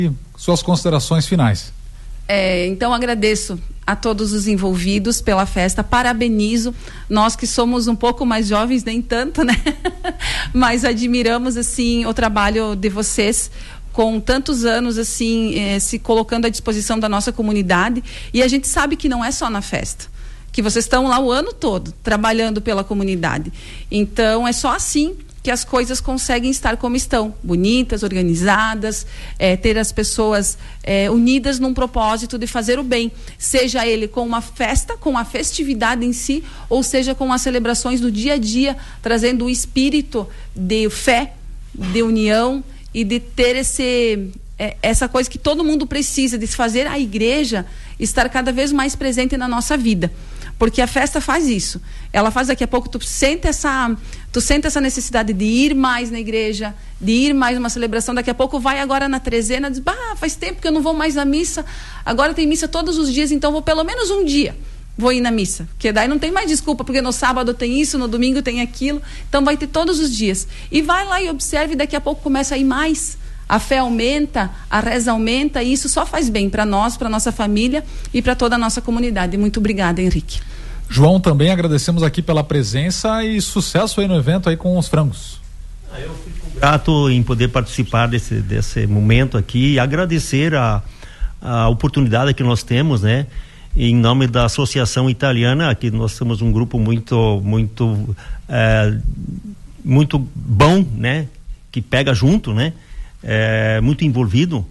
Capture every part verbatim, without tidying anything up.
suas considerações finais. É, então agradeço a todos os envolvidos pela festa, parabenizo nós que somos um pouco mais jovens, nem tanto, né? Mas admiramos assim o trabalho de vocês com tantos anos assim eh, se colocando à disposição da nossa comunidade, e a gente sabe que não é só na festa, que vocês estão lá o ano todo trabalhando pela comunidade, então é só assim que as coisas conseguem estar como estão, bonitas, organizadas, é, ter as pessoas é, unidas num propósito de fazer o bem, seja ele com uma festa, com a festividade em si, ou seja com as celebrações do dia a dia, trazendo o espírito de fé, de união e de ter esse, é, essa coisa que todo mundo precisa, de fazer a igreja estar cada vez mais presente na nossa vida. Porque a festa faz isso. Ela faz, daqui a pouco tu sente essa, tu sente essa necessidade de ir mais na igreja, de ir mais numa celebração. Daqui a pouco vai agora na trezena, diz, bah, faz tempo que eu não vou mais na missa. Agora tem missa todos os dias, então vou pelo menos um dia vou ir na missa. Porque daí não tem mais desculpa, porque no sábado tem isso, no domingo tem aquilo. Então vai ter todos os dias. E vai lá e observe, daqui a pouco começa a ir mais. A fé aumenta, a reza aumenta, e isso só faz bem para nós, para nossa família e para toda a nossa comunidade. Muito obrigada, Henrique. João, também agradecemos aqui pela presença e sucesso aí no evento aí com os frangos. Eu fico grato em poder participar desse, desse momento aqui e agradecer a, a oportunidade que nós temos, né? Em nome da Associação Italiana, que nós somos um grupo muito, muito, é, muito bom, né? Que pega junto, né? É, muito envolvido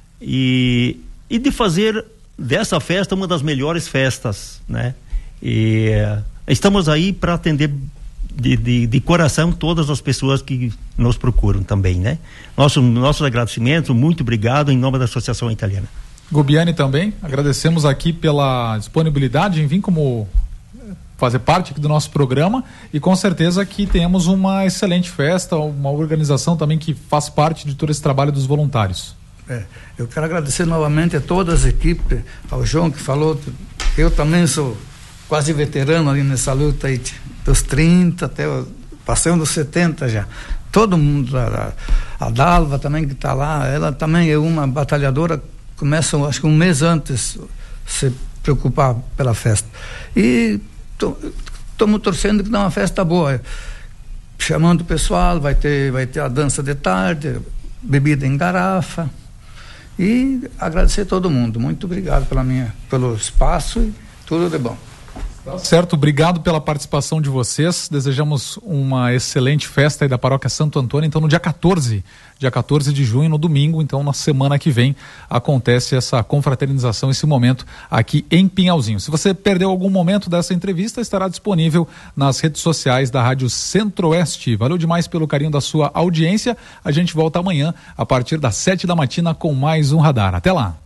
e, e de fazer dessa festa uma das melhores festas, né? E estamos aí para atender de, de, de coração todas as pessoas que nos procuram também, né? Nosso, nossos agradecimentos, muito obrigado em nome da Associação Italiana. Gubiani também, agradecemos aqui pela disponibilidade em vir como fazer parte aqui do nosso programa, e com certeza que tenhamos uma excelente festa, uma organização também que faz parte de todo esse trabalho dos voluntários. É, eu quero agradecer novamente a todas as equipes, ao João que falou, eu também sou quase veterano ali nessa luta aí, dos trinta até, passando dos setenta já, todo mundo, a, a Dalva também que está lá, ela também é uma batalhadora, começa acho que um mês antes se preocupar pela festa, e estamos torcendo que dá uma festa boa, chamando o pessoal, vai ter, vai ter a dança de tarde, bebida em garrafa, e agradecer a todo mundo, muito obrigado pela minha, pelo espaço e tudo de bom. Certo, obrigado pela participação de vocês, desejamos uma excelente festa aí da Paróquia Santo Antônio. Então no dia quatorze, dia quatorze de junho, no domingo, então na semana que vem acontece essa confraternização, esse momento aqui em Pinhalzinho. Se você perdeu algum momento dessa entrevista, estará disponível nas redes sociais da Rádio Centro-Oeste. Valeu demais pelo carinho da sua audiência, a gente volta amanhã a partir das sete da matina com mais um Radar. Até lá!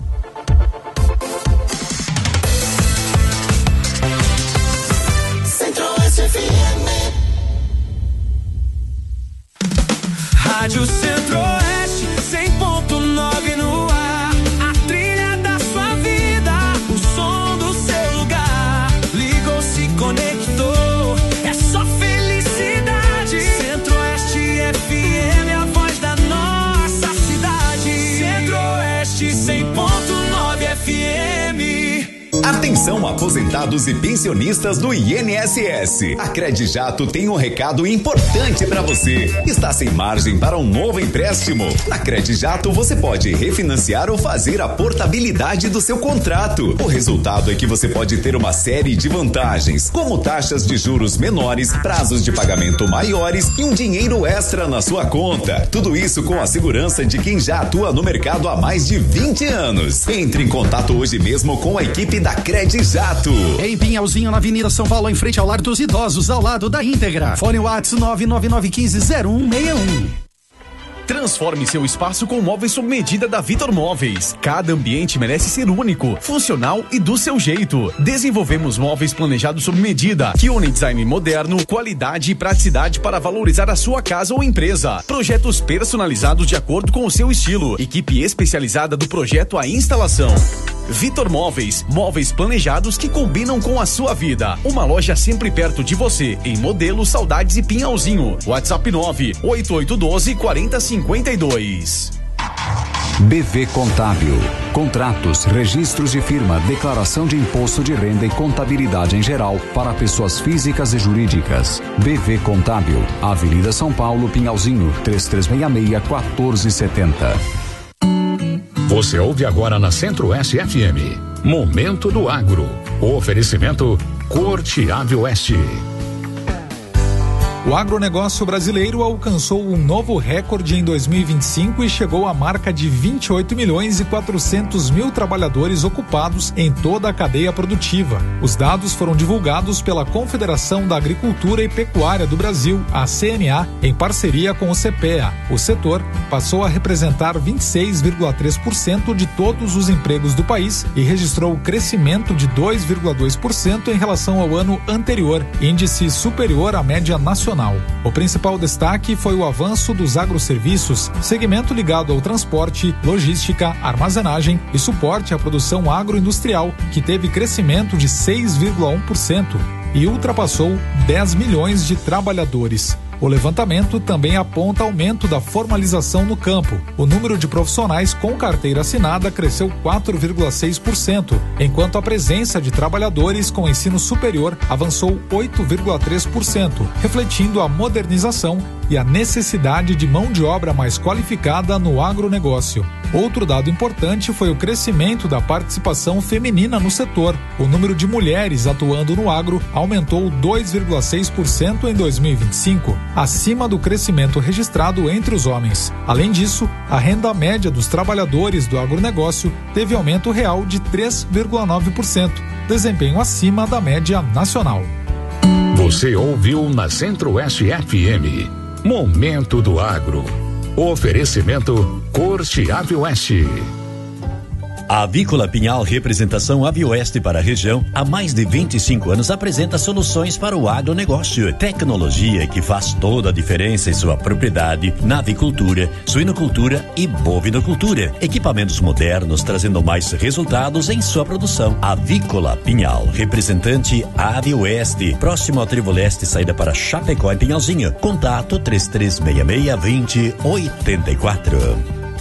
Rádio Centro-Oeste, cem ponto nove no ar. A trilha da sua vida, o som do seu lugar. Ligou, se conectou, é só felicidade. Centro-Oeste F M, a voz da nossa cidade. Centro-Oeste, cem ponto nove F M. Atenção, aposentados e pensionistas do I N S S. A Credijato tem um recado importante para você. Está sem margem para um novo empréstimo? Na Credijato você pode refinanciar ou fazer a portabilidade do seu contrato. O resultado é que você pode ter uma série de vantagens, como taxas de juros menores, prazos de pagamento maiores e um dinheiro extra na sua conta. Tudo isso com a segurança de quem já atua no mercado há mais de vinte anos. Entre em contato hoje mesmo com a equipe da Credijato. Em Pinhalzinho, na Avenida São Paulo, em frente ao Lar dos Idosos, ao lado da Íntegra. Fone WhatsApp nove nove nove um cinco zero um seis um. Transforme seu espaço com móveis sob medida da Vitor Móveis. Cada ambiente merece ser único, funcional e do seu jeito. Desenvolvemos móveis planejados sob medida, que unem design moderno, qualidade e praticidade para valorizar a sua casa ou empresa. Projetos personalizados de acordo com o seu estilo. Equipe especializada do projeto à instalação. Vitor Móveis, móveis planejados que combinam com a sua vida. Uma loja sempre perto de você, em Modelo, Saudades e Pinhalzinho. WhatsApp nove oito oito um dois quatro zero cinco dois. B V Contábil. Contratos, registros de firma, declaração de imposto de renda e contabilidade em geral para pessoas físicas e jurídicas. B V Contábil. Avenida São Paulo, Pinhalzinho, três três seis seis, quatro sete zero. Você ouve agora na Centro-Oeste F M. Momento do Agro. O oferecimento Corte Ave Oeste. O agronegócio brasileiro alcançou um novo recorde em dois mil e vinte e cinco e chegou à marca de vinte e oito milhões e quatrocentos mil trabalhadores ocupados em toda a cadeia produtiva. Os dados foram divulgados pela Confederação da Agricultura e Pecuária do Brasil, a C N A, em parceria com o CEPEA. O setor passou a representar vinte e seis vírgula três por cento de todos os empregos do país e registrou crescimento de dois vírgula dois por cento em relação ao ano anterior, índice superior à média nacional. O principal destaque foi o avanço dos agroserviços, segmento ligado ao transporte, logística, armazenagem e suporte à produção agroindustrial, que teve crescimento de seis vírgula um por cento e ultrapassou dez milhões de trabalhadores. O levantamento também aponta aumento da formalização no campo. O número de profissionais com carteira assinada cresceu quatro vírgula seis por cento, enquanto a presença de trabalhadores com ensino superior avançou oito vírgula três por cento, refletindo a modernização e a necessidade de mão de obra mais qualificada no agronegócio. Outro dado importante foi o crescimento da participação feminina no setor. O número de mulheres atuando no agro aumentou dois vírgula seis por cento em dois mil e vinte e cinco, acima do crescimento registrado entre os homens. Além disso, a renda média dos trabalhadores do agronegócio teve aumento real de três vírgula nove por cento, desempenho acima da média nacional. Você ouviu na Centro-Oeste F M. Momento do Agro. Oferecimento Corte Ave Oeste. A Avícola Pinhal, representação Avioeste para a região, há mais de vinte e cinco anos apresenta soluções para o agronegócio. Tecnologia que faz toda a diferença em sua propriedade, na avicultura, suinocultura e bovinocultura. Equipamentos modernos trazendo mais resultados em sua produção. Avícola Pinhal, representante Avioeste, próximo ao Trevo Leste, saída para Chapecó e Pinhalzinho. Contato três três seis seis, vinte, oitenta e quatro.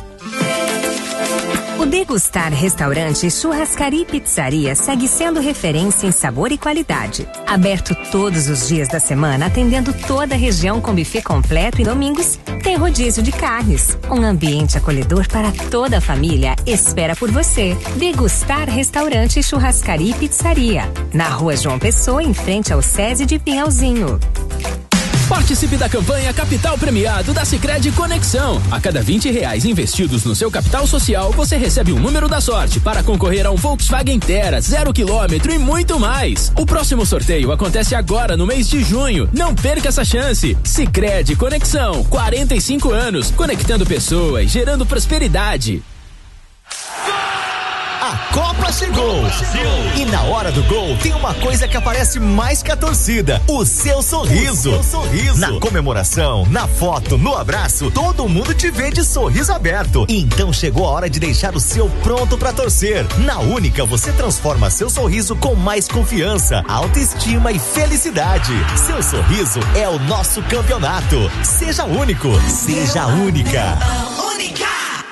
O Degustar Restaurante, Churrascaria e Pizzaria segue sendo referência em sabor e qualidade. Aberto todos os dias da semana, atendendo toda a região com buffet completo e domingos tem rodízio de carnes. Um ambiente acolhedor para toda a família espera por você. Degustar Restaurante, Churrascaria e Pizzaria. Na Rua João Pessoa, em frente ao SESI de Pinhalzinho. Participe da campanha Capital Premiado da Sicredi Conexão. A cada vinte reais investidos no seu capital social, você recebe um número da sorte para concorrer a um Volkswagen Tera, zero quilômetro e muito mais. O próximo sorteio acontece agora no mês de junho. Não perca essa chance. Sicredi Conexão, quarenta e cinco anos, conectando pessoas, gerando prosperidade. A Copa chegou! E na hora do gol tem uma coisa que aparece mais que a torcida: o seu sorriso. O seu sorriso. Na comemoração, na foto, no abraço, todo mundo te vê de sorriso aberto. Então chegou a hora de deixar o seu pronto pra torcer. Na Única você transforma seu sorriso com mais confiança, autoestima e felicidade. Seu sorriso é o nosso campeonato. Seja único, seja única. Única!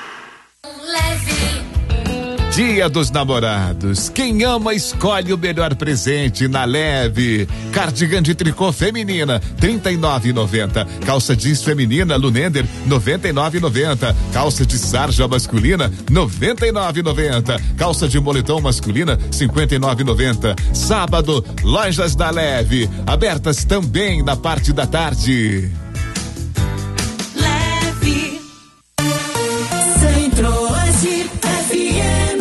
Dia dos Namorados. Quem ama escolhe o melhor presente na Leve. Cardigan de tricô feminina, trinta e nove reais e noventa centavos. Calça jeans feminina Lunender, noventa e nove reais e noventa centavos. Calça de sarja masculina, noventa e nove reais e noventa centavos. Calça de moletom masculina, cinquenta e nove reais e noventa centavos. Sábado, lojas da Leve, abertas também na parte da tarde. Leve. Centro-Oeste F M.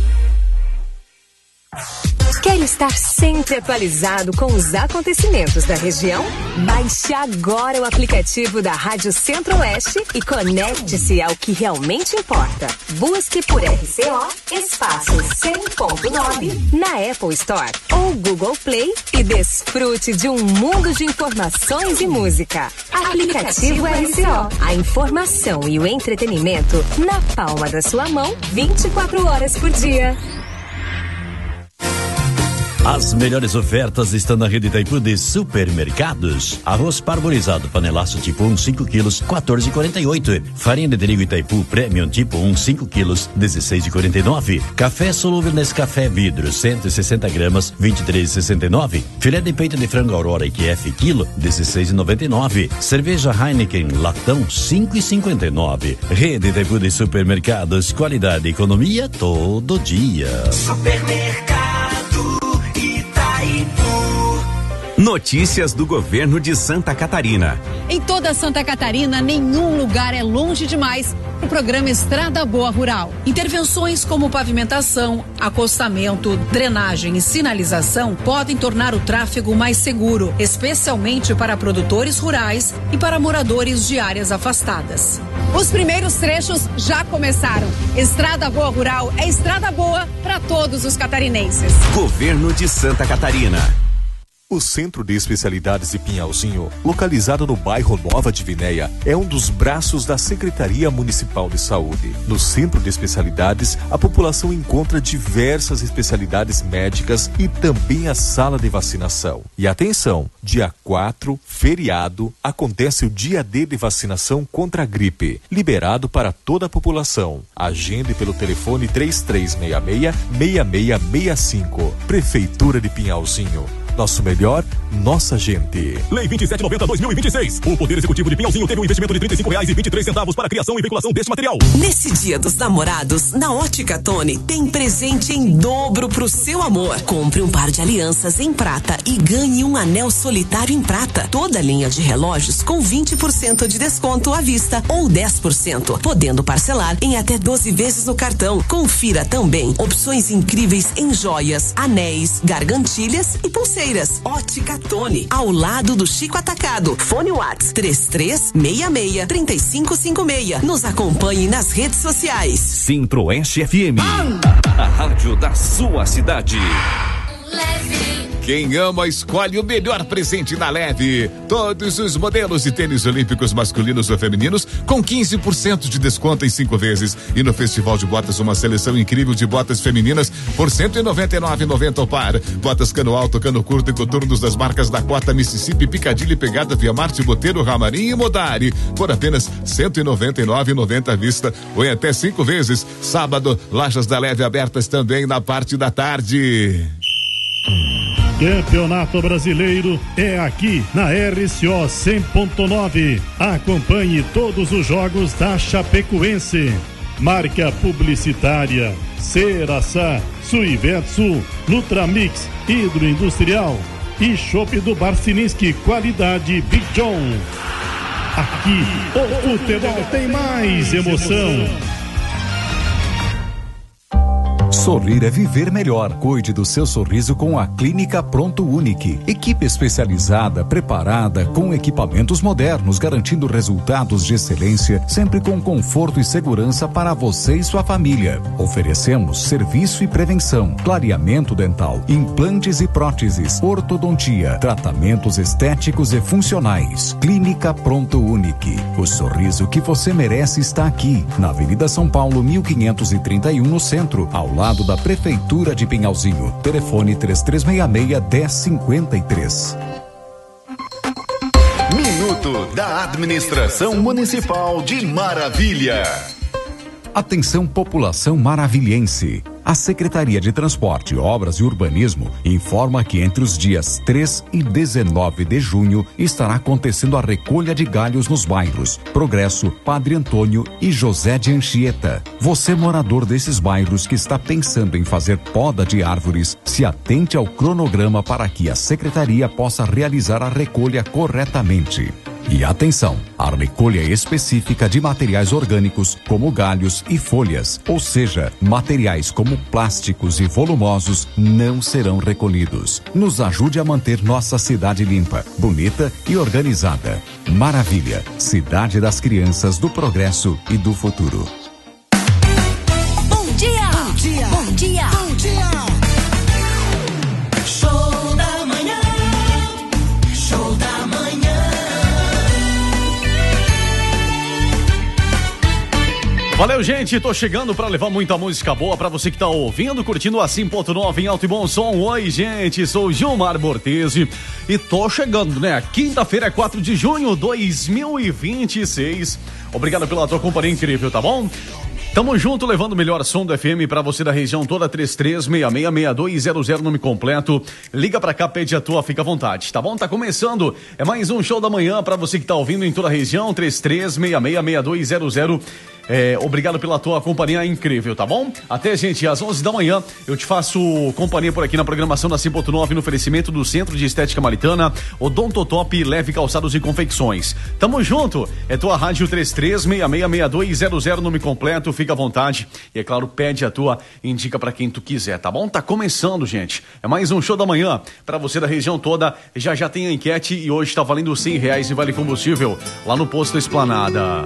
Quer estar sempre atualizado com os acontecimentos da região? Baixe agora o aplicativo da Rádio Centro-Oeste e conecte-se ao que realmente importa. Busque por R C O espaço cem ponto nove na Apple Store ou Google Play e desfrute de um mundo de informações e música. Aplicativo R C O. A informação e o entretenimento na palma da sua mão, vinte e quatro horas por dia. As melhores ofertas estão na rede Itaipu de supermercados. Arroz parborizado panelaço tipo um, cinco quilos, quatorze e quarenta e oito. Farinha de trigo Itaipu Premium tipo um, cinco quilos, dezesseis e quarenta e nove. Café solúvel Nescafé vidro, cento e sessenta gramas, vinte e três e sessenta e nove. Filé de peito de frango Aurora I Q F quilo, dezesseis e noventa e nove. Cerveja Heineken latão, cinco e cinquenta e nove. Rede Itaipu de supermercados, qualidade e economia todo dia. Supermercado Notícias do governo de Santa Catarina. Em toda Santa Catarina, nenhum lugar é longe demais para o programa Estrada Boa Rural. Intervenções como pavimentação, acostamento, drenagem e sinalização podem tornar o tráfego mais seguro, especialmente para produtores rurais e para moradores de áreas afastadas. Os primeiros trechos já começaram. Estrada Boa Rural é estrada boa para todos os catarinenses. Governo de Santa Catarina. O Centro de Especialidades de Pinhalzinho, localizado no bairro Nova Divinéia, é um dos braços da Secretaria Municipal de Saúde. No Centro de Especialidades, a população encontra diversas especialidades médicas e também a sala de vacinação. E atenção, dia quatro, feriado, acontece o dia D de vacinação contra a gripe, liberado para toda a população. Agende pelo telefone três três seis seis, seis seis seis cinco. Prefeitura de Pinhalzinho. Nosso melhor, nossa gente. Lei vinte e sete noventa dois mil e vinte e seis. O Poder Executivo de Pinhalzinho teve um investimento de trinta e cinco reais e vinte e três centavos para a criação e veiculação deste material. Nesse Dia dos Namorados, na Ótica Tony, tem presente em dobro pro seu amor. Compre um par de alianças em prata e ganhe um anel solitário em prata. Toda linha de relógios com vinte por cento de desconto à vista ou dez por cento, podendo parcelar em até doze vezes no cartão. Confira também opções incríveis em joias, anéis, gargantilhas e pulseiras. Ótica Tony, ao lado do Chico Atacado. Fone Whats três três seis seis, três cinco cinco seis. Nos acompanhe nas redes sociais. Centro-Oeste F M, a rádio da sua cidade. Quem ama, escolhe o melhor presente na Leve. Todos os modelos de tênis olímpicos masculinos ou femininos com quinze por cento de desconto em cinco vezes. E no Festival de Botas, uma seleção incrível de botas femininas por cento e noventa e nove reais e noventa centavos o par. Botas cano alto, cano curto e coturnos das marcas Dakota, Mississippi, Picadilly, Pegada, Via Marte, Boteiro, Ramarim e Modari. Por apenas cento e noventa e nove reais e noventa centavos à vista ou em até cinco vezes. Sábado, lojas da Leve abertas também na parte da tarde. Campeonato Brasileiro é aqui na R C O cem ponto nove. Acompanhe todos os jogos da Chapecoense. Marca publicitária Ceraçá, Suivetsu, Nutramix, Hidroindustrial e Chopp do Barcininski, qualidade Big John. Aqui o futebol tem mais emoção. Sorrir é viver melhor. Cuide do seu sorriso com a Clínica Pronto Unique. Equipe especializada, preparada, com equipamentos modernos, garantindo resultados de excelência, sempre com conforto e segurança para você e sua família. Oferecemos serviço e prevenção, clareamento dental, implantes e próteses, ortodontia, tratamentos estéticos e funcionais. Clínica Pronto Unique. O sorriso que você merece está aqui, na Avenida São Paulo, mil quinhentos e trinta e um, no centro, ao lado da Prefeitura de Pinhalzinho. Telefone três três seis seis, um zero cinco três. Minuto da Administração Municipal de Maravilha. Atenção, população maravilhense. A Secretaria de Transporte, Obras e Urbanismo informa que entre os dias três e dezenove de junho estará acontecendo a recolha de galhos nos bairros Progresso, Padre Antônio e José de Anchieta. Você, morador desses bairros que está pensando em fazer poda de árvores, se atente ao cronograma para que a Secretaria possa realizar a recolha corretamente. E atenção, a recolha específica de materiais orgânicos como galhos e folhas, ou seja, materiais como plásticos e volumosos, não serão recolhidos. Nos ajude a manter nossa cidade limpa, bonita e organizada. Maravilha, cidade das crianças, do progresso e do futuro. Bom dia! Bom dia! Bom dia! Bom dia! Show da manhã! Show da manhã! Valeu, gente, tô chegando pra levar muita música boa pra você que tá ouvindo, curtindo a cem ponto nove em alto e bom som. Oi, gente, sou o Gilmar Bortese e tô chegando, né? Quinta-feira, quatro de junho de dois mil e vinte e seis. Obrigado pela tua companhia incrível, tá bom? Tamo junto, levando o melhor som do F M pra você da região toda, três três seis seis seis dois zero zero, nome completo. Liga pra cá, pede a tua, fica à vontade, tá bom? Tá começando, é mais um show da manhã pra você que tá ouvindo em toda a região, três três seis seis seis dois zero zero. É, obrigado pela tua companhia incrível, tá bom? Até, gente, às onze da manhã eu te faço companhia por aqui na programação da cem ponto nove no oferecimento do Centro de Estética Maritana, Odontotop, Leve Calçados e Confecções. Tamo junto, é tua rádio três três seis seis seis dois zero zero, nome completo, fica à vontade e, é claro, pede a tua, indica pra quem tu quiser, tá bom? Tá começando, gente, é mais um show da manhã pra você da região toda. Já já tem a enquete e hoje tá valendo cem reais em vale combustível lá no Posto Esplanada.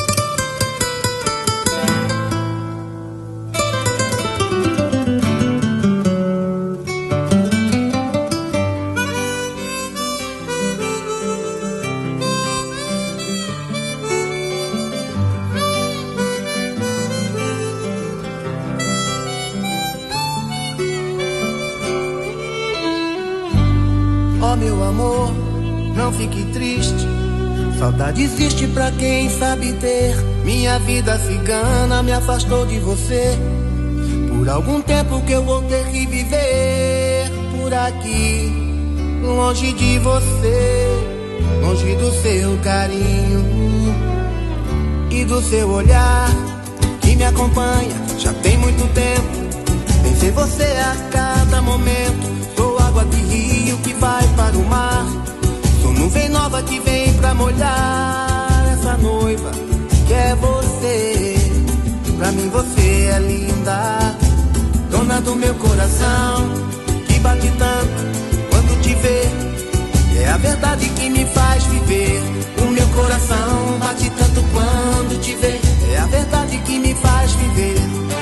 Meu amor, não fique triste. Saudade existe pra quem sabe ter. Minha vida cigana me afastou de você. Por algum tempo que eu vou ter que viver por aqui, longe de você, longe do seu carinho e do seu olhar que me acompanha já tem muito tempo. Pensei você a cada momento. Sou água de rio que vai para o mar. Sou nuvem nova que vem pra molhar essa noiva que é você. Pra mim você é linda, dona do meu coração, que bate tanto quando te vê. É a verdade que me faz viver. O meu coração bate tanto quando te vê. É a verdade que me faz viver.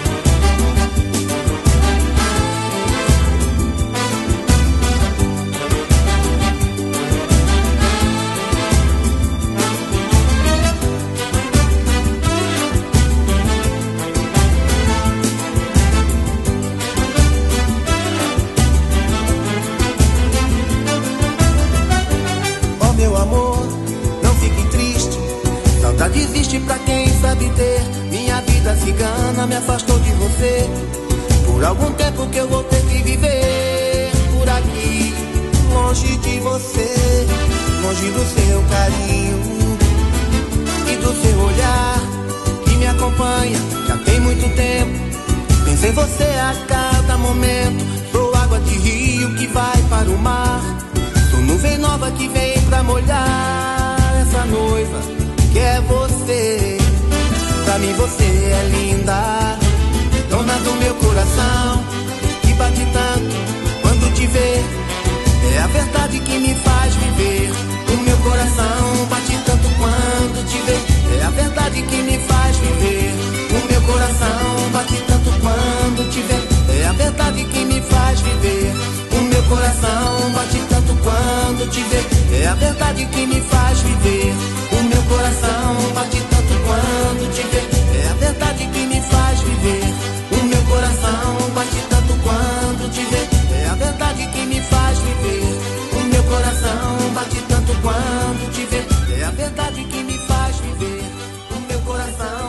Existe pra quem sabe ter. Minha vida cigana me afastou de você. Por algum tempo que eu vou ter que viver por aqui, longe de você, longe do seu carinho e do seu olhar que me acompanha já tem muito tempo. Penso em você a cada momento. Sou água de rio que vai para o mar. Sou nuvem nova que vem pra molhar essa noiva que é você. Pra mim você é linda, dona do meu coração, que bate tanto quando te vê. É a verdade que me faz viver. O meu coração bate tanto quando te vê. É a verdade que me faz viver. O meu coração bate tanto quando te vê. É a verdade que me faz viver. O meu coração bate tanto quando te vê. É a verdade que me faz viver. O meu coração bate tanto quando te vê. É a verdade que me faz viver. O meu coração bate tanto quando te vê. É a verdade que me faz viver. O meu coração bate tanto quando te vê. É a verdade que me faz viver. O meu coração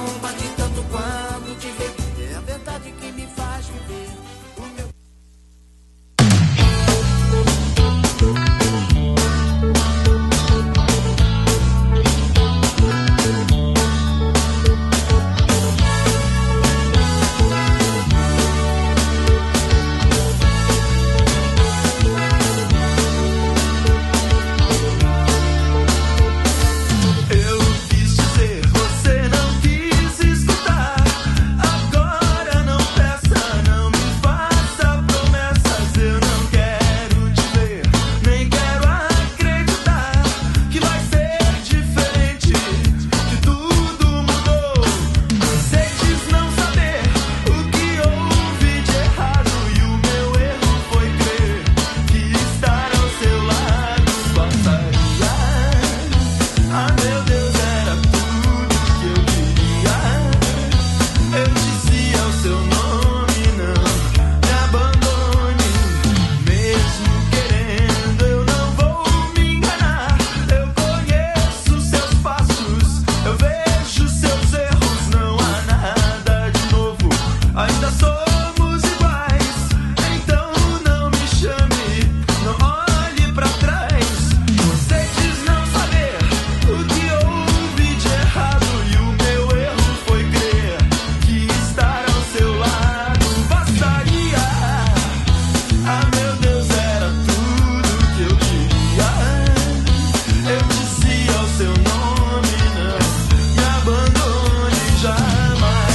somos iguais. Então não me chame, não olhe pra trás. Você diz não saber o que houve de errado, e o meu erro foi crer que estar ao seu lado bastaria. Ah, meu Deus, era tudo que eu queria. Eu dizia o seu nome, não me abandone jamais.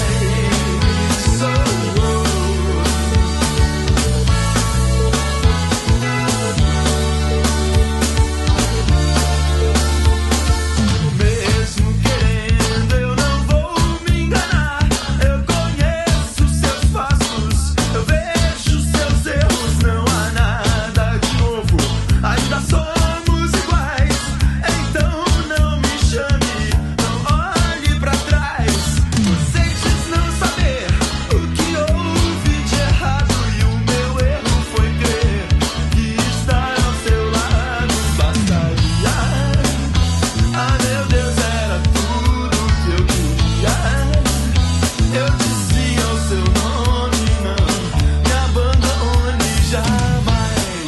Mesmo querendo, eu não vou me enganar. Eu conheço seus passos, eu vejo seus erros. Não há nada de novo, ainda somos iguais. Então não me chame, não olhe pra trás. Você diz não saber o que houve de errado, e o meu erro foi crer que estar ao seu lado bastaria. Ah, meu Deus, era tudo que eu queria. Eu dizia o seu nome, não me abandone jamais.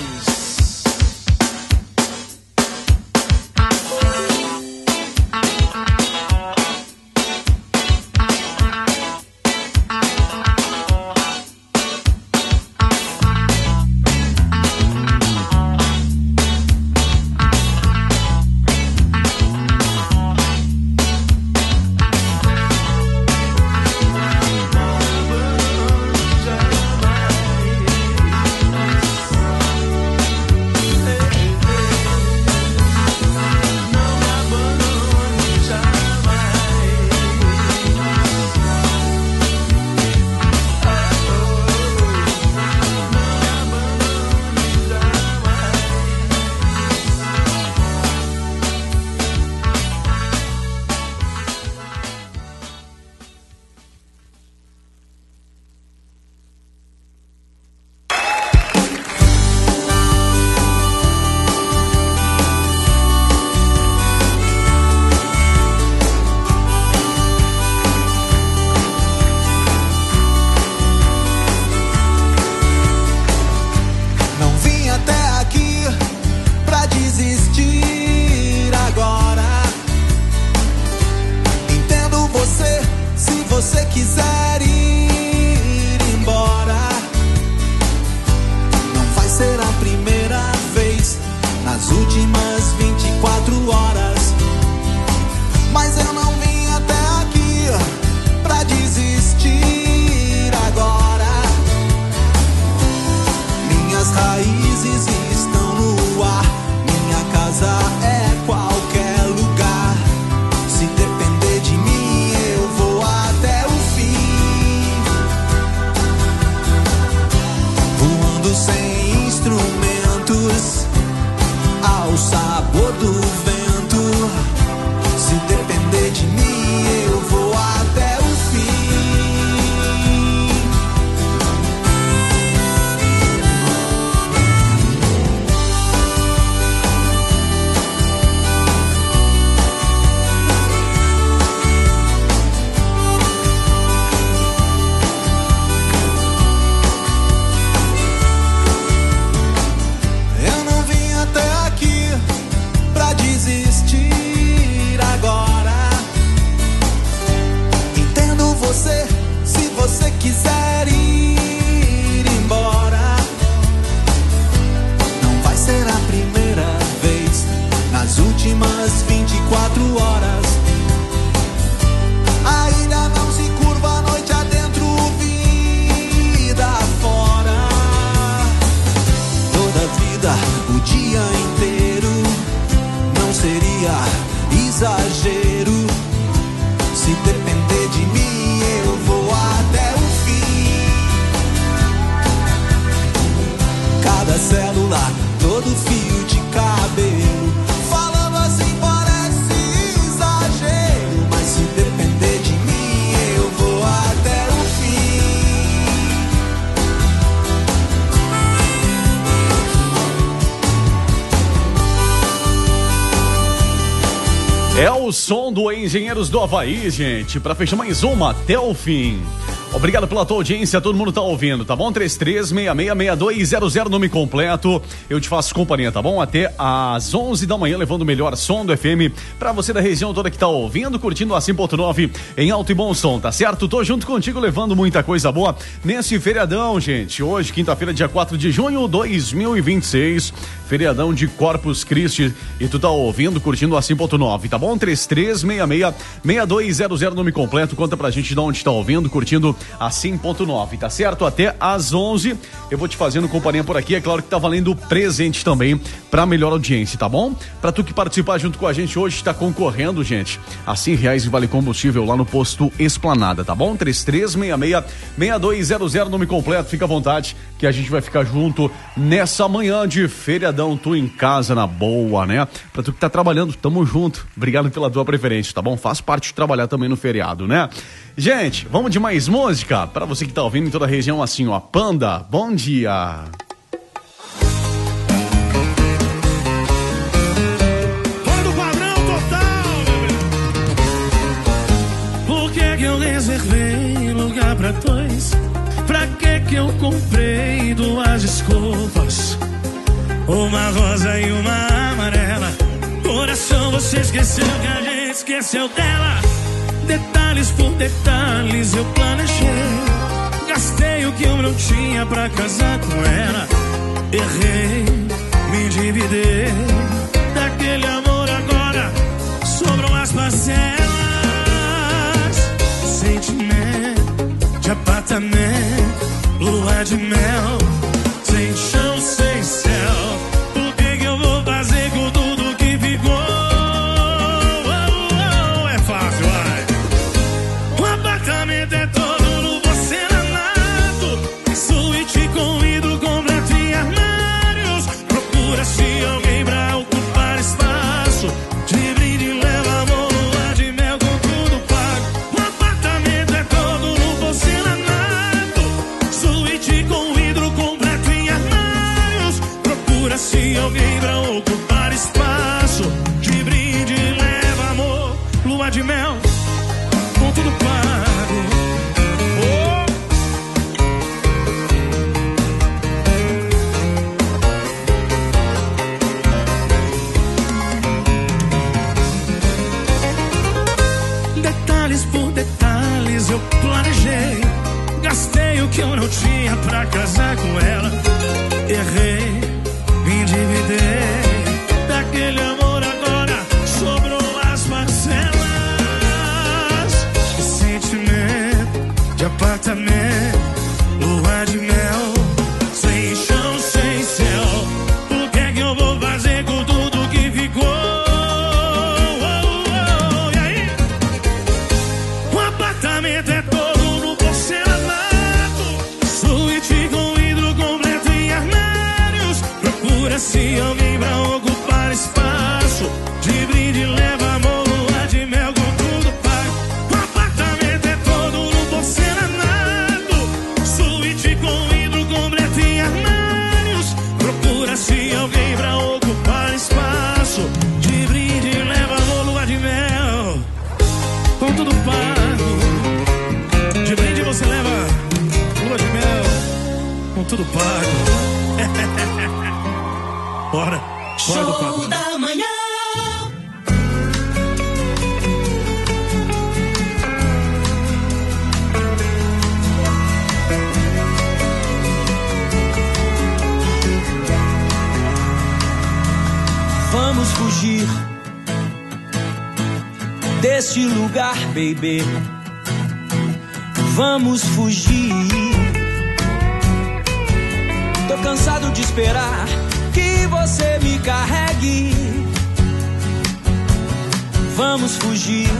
Não vim até aqui pra desistir agora. Entendo você, se você quiser ir embora. Não vai ser a primeira vez nas últimas vinte e quatro horas. Mas eu não vim até aqui pra desistir agora. Minhas raízes estão no ar, minha casa é qualquer lugar. Se depender de mim, eu vou até o fim. Voando sem instrumentos, ao sabor do vento. Se depender de mim, eu vou até o fim. Eu não vim até aqui pra desistir agora. Entendo você, se você quiser ir embora. Não vai ser a primeira vez nas últimas vinte e quatro horas. A ilha não se curva, noite adentro, vida fora. Toda vida, o dia inteiro, não seria exagero. Se depender de mim, eu vou até o fim. Cada célula, todo fio de cabelo, falando assim parece exagero. Mas se depender de mim, eu vou até o fim. É o o som do Engenheiros do Havaí, gente, pra fechar mais uma até o fim. Obrigado pela tua audiência, todo mundo tá ouvindo, tá bom? três três seis seis, seis dois zero zero, nome completo. Eu te faço companhia, tá bom? Até às onze da manhã, levando o melhor som do F M pra você da região toda que tá ouvindo, curtindo a cem ponto nove em alto e bom som, tá certo? Tô junto contigo, levando muita coisa boa nesse feriadão, gente. Hoje, quinta-feira, dia quatro de junho de dois mil e vinte e seis, feriadão de Corpus Christi, e tu tá ouvindo, curtindo a cem ponto nove, tá bom? três três seis seis, seis dois zero zero, nome completo. Conta pra gente de onde tá ouvindo, curtindo a cem ponto nove, tá certo? Até às onze eu vou te fazendo companhia por aqui. É claro que tá valendo presente também pra melhor audiência, tá bom? Pra tu que participar junto com a gente hoje, tá concorrendo, gente, a cem reais de vale combustível lá no posto Esplanada, tá bom? três três seis seis, seis dois zero zero, nome completo. Fica à vontade que a gente vai ficar junto nessa manhã de feriadão, tu em casa na boa, né? Pra tu que tá trabalhando, tamo junto. Obrigado pela tua preferência, tá bom? Faz parte de trabalhar também no feriado, né? Gente, vamos de mais música? Pra você que tá ouvindo em toda a região assim, ó. Panda, bom dia. Todo padrão total, bebê. Por que que eu reservei lugar pra dois? Pra que que eu comprei duas escovas? Uma rosa e uma amarela. Coração, você esqueceu que a gente esqueceu dela. Detalhes por detalhes eu planejei. Gastei o que eu não tinha pra casar com ela. Errei, me endividei. Daquele amor agora sobram as parcelas. Sentimento de apartamento, lua de mel, sem chão, sem céu. O que que eu vou fazer com tudo que ficou? Oh, oh, é fácil, vai. O apartamento é todo no porcelanato, suíte com vidro completo e armários. Procura-se alguém pra ocupar espaço. De brinde leva amor, lua de mel com tudo pago. O apartamento é todo no porcelanato, suíte com vidro completo e armários. Procura-se alguém pra ocupar espaço. De brinde leva amor, lua de mel com tudo pago. Oh. Detalhes por detalhes eu planejei. Gastei o que eu não tinha pra casar com ela. Errei, me endividei. Daquele amor agora sobrou as parcelas. Sentimento de apartamento, lua de mel, sem chão, sem céu. O que é que eu vou fazer com tudo que ficou? Oh, oh, e aí? O apartamento é todo no porcelanato, suíte com vidro completo e armários. Procura-se alguém pra ocupar espaço. De brinde leva amor, lua de mel com tudo pago. O apartamento é todo no porcelanato, suíte com vidro completo e armários. Procura-se alguém pra ocupar espaço. De brinde leva amor, lua de mel com tudo pago. De brinde você leva lua de mel com tudo pago. Bora, bora do pago. Da manhã. Vamos fugir deste lugar, baby. Vamos fugir. Tô cansado de esperar que você me carregue. Vamos fugir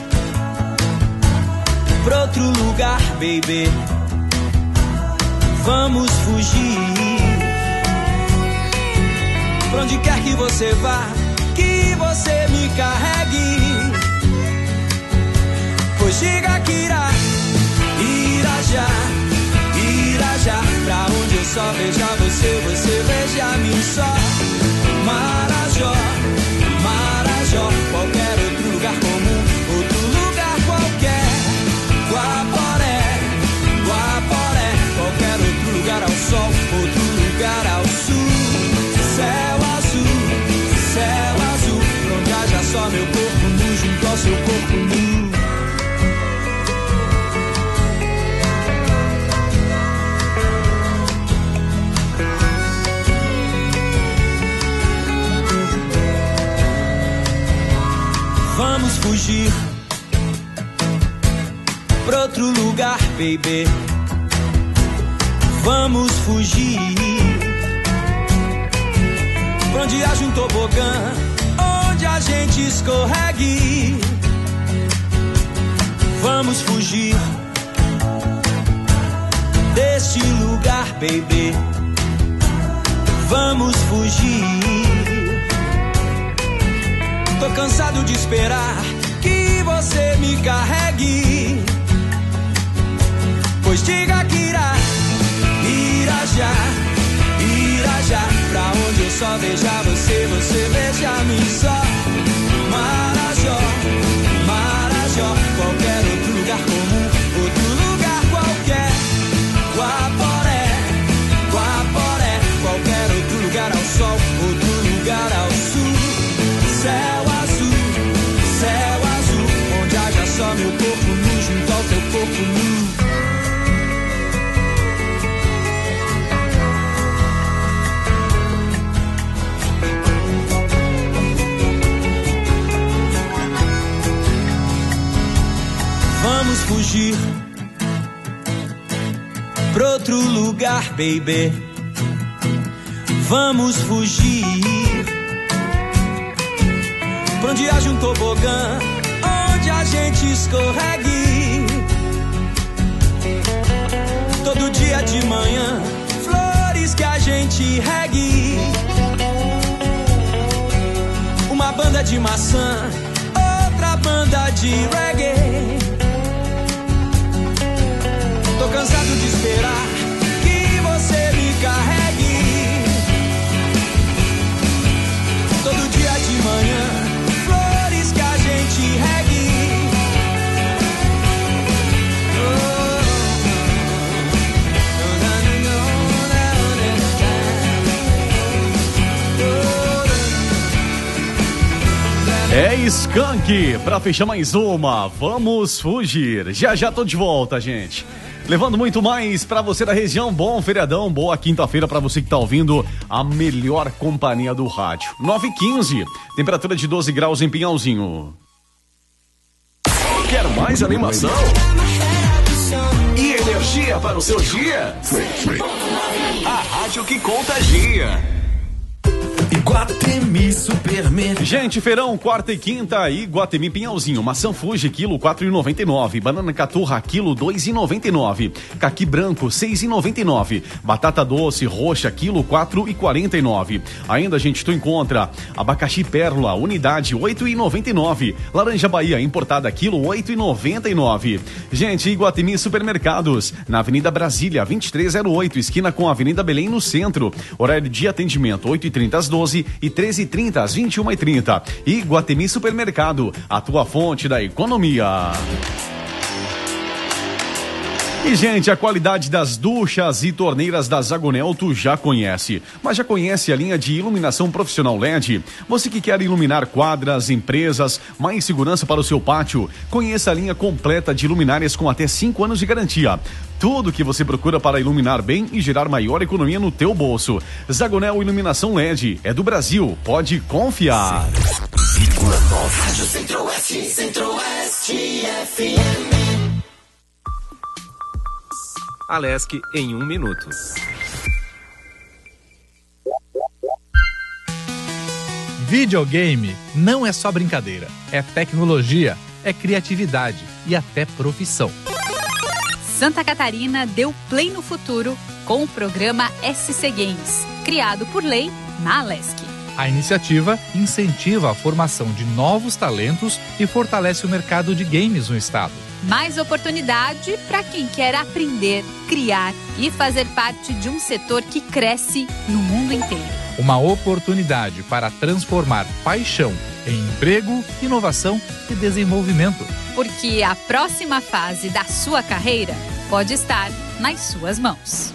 pra outro lugar, baby. Vamos fugir. Pra onde quer que você vá, que você me carregue. Pois diga que irá, irá já, irá já. Pra onde eu só veja você, você veja a mim só. Marajó, Marajó, qualquer outro lugar fugir pra outro lugar, baby. Vamos fugir pra onde haja um tobogã, onde a gente escorregue. Vamos fugir deste lugar, baby. Vamos fugir. Tô cansado de esperar que você me carregue. Pois diga que irá, irá já, irá já. Pra onde eu só veja você, você veja-me só. Marajó, Marajó, qualquer outro lugar comum, outro lugar qualquer. Guaporé, Guaporé, qualquer outro lugar ao sol, outro lugar ao sul. Céu azul, céu azul, onde haja só meu corpo nu junto ao teu corpo nu. Vamos fugir pra outro lugar, baby. Vamos fugir pra onde haja um tobogã, onde a gente escorregue. Todo dia de manhã, flores que a gente regue. Uma banda de maçã, outra banda de reggae. Tô cansado de esperar que você me carregue. Todo dia de manhã, flores que a gente regue. É Skank, pra fechar mais uma, vamos fugir. Já já tô de volta, gente. Levando muito mais pra você da região. Bom feriadão, boa quinta-feira pra você que tá ouvindo a melhor companhia do rádio. nove e quinze, temperatura de doze graus em Pinhalzinho. Quer mais animação? E energia para o seu dia? A rádio que contagia. Iguatemi Supermercado. Gente, feirão, quarta e quinta, Iguatemi Pinhalzinho. Maçã Fuji, quilo quatro e noventa e nove. Banana caturra, quilo dois e noventa e nove. Caqui branco, seis e noventa e nove. Batata doce roxa, quilo quatro e quarenta e nove. Ainda, gente, tu encontra abacaxi pérola, unidade oito e noventa e nove. Laranja Bahia, importada, quilo oito e noventa e nove. Gente, Iguatemi Supermercados, na Avenida Brasília, vinte e três zero oito, esquina com a Avenida Belém, no centro. Horário de atendimento, oito e trinta às doze e treze e trinta às vinte e uma e trinta. Iguatemi Supermercado, a tua fonte da economia. E, gente, a qualidade das duchas e torneiras da Zagonel tu já conhece. Mas já conhece a linha de iluminação profissional L E D? Você que quer iluminar quadras, empresas, mais segurança para o seu pátio, conheça a linha completa de luminárias com até cinco anos de garantia. Tudo que você procura para iluminar bem e gerar maior economia no teu bolso. Zagonel Iluminação L E D é do Brasil, pode confiar. Rádio Centro-Oeste, Centro-Oeste F M. Alesc em um minuto. Videogame não é só brincadeira, é tecnologia, é criatividade e até profissão. Santa Catarina deu play no futuro com o programa S C Games, criado por lei na Alesc. A iniciativa incentiva a formação de novos talentos e fortalece o mercado de games no estado. Mais oportunidade para quem quer aprender, criar e fazer parte de um setor que cresce no mundo inteiro. Uma oportunidade para transformar paixão em emprego, inovação e desenvolvimento. Porque a próxima fase da sua carreira pode estar nas suas mãos.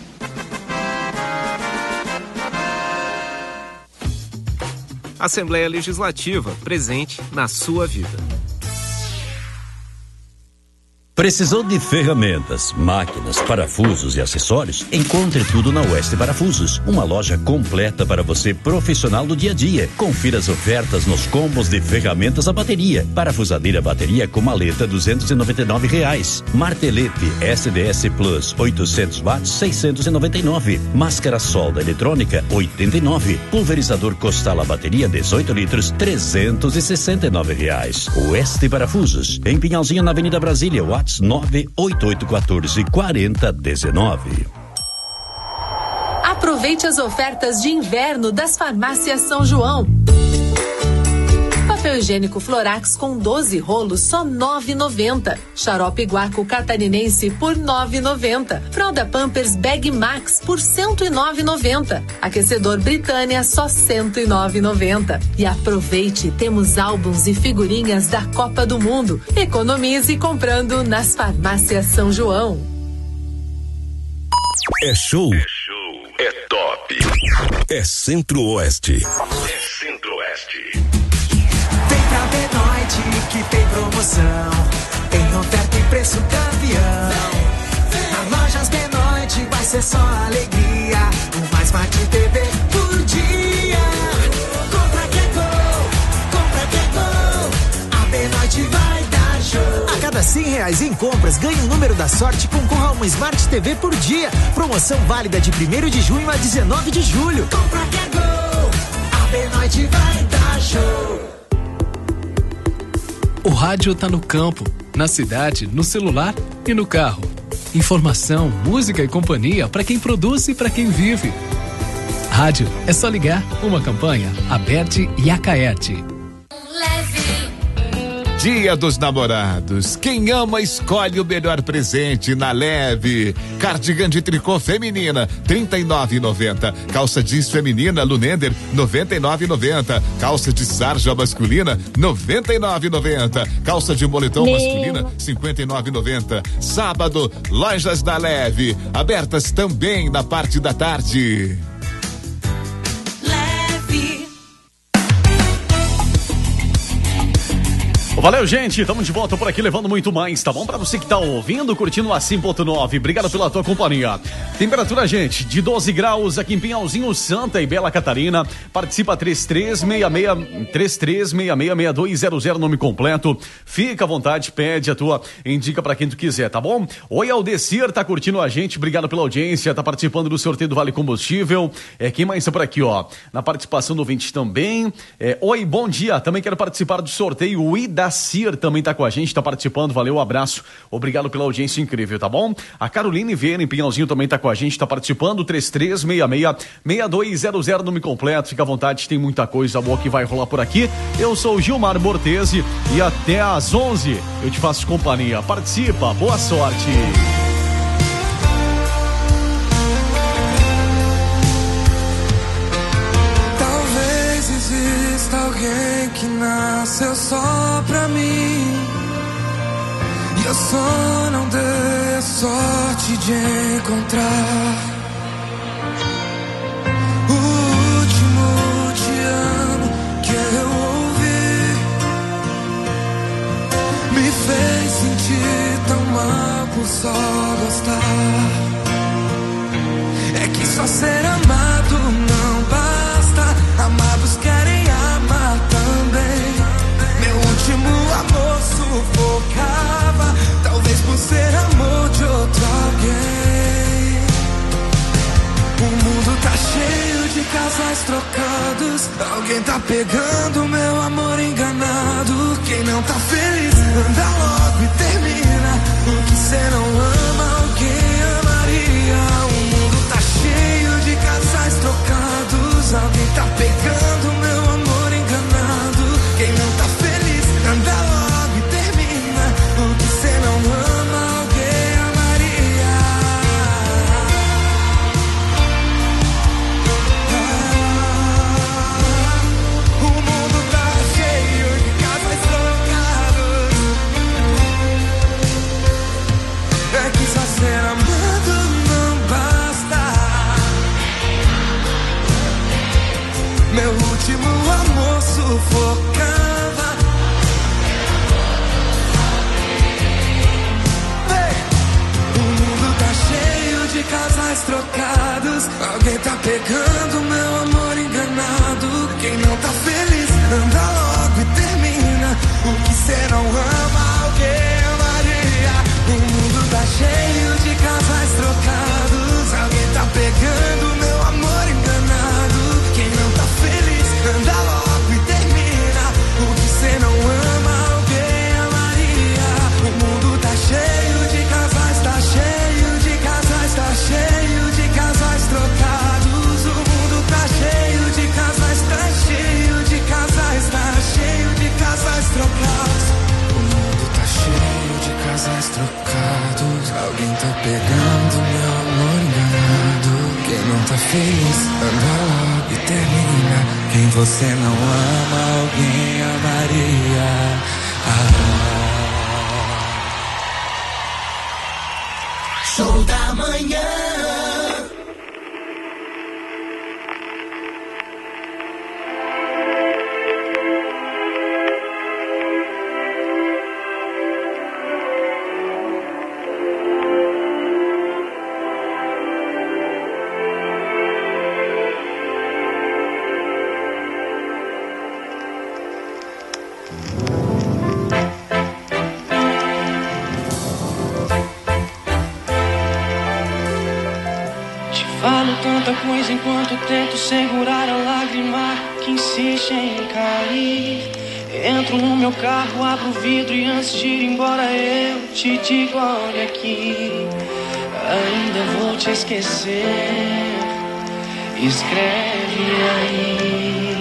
Assembleia Legislativa, presente na sua vida. Precisou de ferramentas, máquinas, parafusos e acessórios? Encontre tudo na Oeste Parafusos, uma loja completa para você profissional do dia a dia. Confira as ofertas nos combos de ferramentas a bateria. Parafusadeira bateria com maleta duzentos e noventa e nove reais. Martelete S D S Plus oitocentos watts seiscentos e noventa e nove. Máscara solda eletrônica oitenta e nove. Pulverizador Costala bateria dezoito litros trezentos e sessenta e nove reais. Oeste Parafusos, em Pinhalzinho na Avenida Brasília. nove oito oito um quatro quatro zero um nove. Aproveite as ofertas de inverno das farmácias São João. Papel higiênico Florax com doze rolos só nove reais e noventa centavos. Xarope Guaco Catarinense por nove reais e noventa centavos. Fralda Pampers Bag Max por cento e nove reais e noventa centavos. Aquecedor Britânia só cento e nove reais e noventa centavos. E aproveite, temos álbuns e figurinhas da Copa do Mundo. Economize comprando nas farmácias São João. É show. É show. É top. É Centro-Oeste. É Centro-Oeste. Vem pra Benoit que tem promoção, tem oferta e preço campeão. Na Lojas Benoit vai ser só alegria, o mais Smart T V por dia. Compra que é gol, compra que é gol, a Benoit vai dar show. A cada cem reais em compras, ganhe o número da sorte e concorra a uma Smart T V por dia. Promoção válida de primeiro de junho a dezenove de julho. Compra que é gol, a Benoit vai dar show. O rádio tá no campo, na cidade, no celular e no carro. Informação, música e companhia para quem produz e para quem vive. Rádio é só ligar. Uma campanha Aberte e Acaerte. Dia dos Namorados. Quem ama escolhe o melhor presente na Leve. Cardigan de tricô feminina, trinta e nove reais e noventa centavos. Calça jeans feminina Lunender, noventa e nove reais e noventa centavos. Calça de sarja masculina, noventa e nove reais e noventa centavos. Calça de moletom masculina, cinquenta e nove reais e noventa centavos. Sábado, lojas da Leve, abertas também na parte da tarde. Valeu, gente, estamos de volta por aqui levando muito mais, tá bom? Pra você que tá ouvindo, curtindo a cem ponto nove, obrigado pela tua companhia. Temperatura, gente, de doze graus aqui em Pinhalzinho, Santa e Bela Catarina. Participa três três seis seis, três três seis seis, seis dois zero zero, nome completo. Fica à vontade, pede a tua, indica pra quem tu quiser, tá bom? Oi, Aldecir, tá curtindo a gente, obrigado pela audiência, tá participando do sorteio do Vale Combustível. É, quem mais tá por aqui, ó? Na participação do ouvinte também. É, oi, bom dia, também quero participar do sorteio, o Ida Cir também tá com a gente, tá participando, valeu, abraço, obrigado pela audiência incrível, tá bom? A Caroline Vieira em Pinhalzinho também tá com a gente, tá participando, três três seis seis, seis dois zero zero, nome completo, fica à vontade, tem muita coisa boa que vai rolar por aqui. Eu sou o Gilmar Bortese e até às onze eu te faço companhia, participa, boa sorte! Alguém que nasceu só pra mim, e eu só não dei a sorte de encontrar o último te amo que eu ouvi. Me fez sentir tão mal por só gostar. É que só ser amado não basta, amados querem amar também. Meu último amor sufocava, talvez por ser amor de outro alguém. O mundo tá cheio de casais trocados, alguém tá pegando meu amor enganado. Quem não tá feliz, anda logo e termina. O que cê não ama, alguém amaria. O mundo tá cheio de casais trocados, alguém tá pegando meu amor enganado. Quem não tá feliz, anda logo e termina. O que cê não ama, alguém amaria. Ah, o mundo tá cheio de casais trocados. É que só ser amado não basta. Meu último amor sufocava. trocados. Alguém tá pegando meu amor enganado. Quem não tá feliz, anda logo e termina. O que cê não ama, alguém amaria. O mundo tá cheio de casais trocados. Alguém tá pegando meu amor enganado. Quem não tá feliz, anda logo e termina. O que cê não ama, alguém amaria. O mundo tá cheio de casais, tá cheio de casais, tá cheio de casais trocados. O mundo tá cheio de casais, tá cheio de casais, tá cheio de casais trocados. O mundo tá cheio de casais trocados. Alguém tá pegando meu amor enganado. Quem não tá feliz, anda logo e termina. Quem você não ama, alguém amaria. Ah. Show da manhã. Falo tanta coisa enquanto tento segurar a lágrima que insiste em cair. Entro no meu carro, abro o vidro e antes de ir embora eu te digo, olha aqui, ainda vou te esquecer. Escreve aí.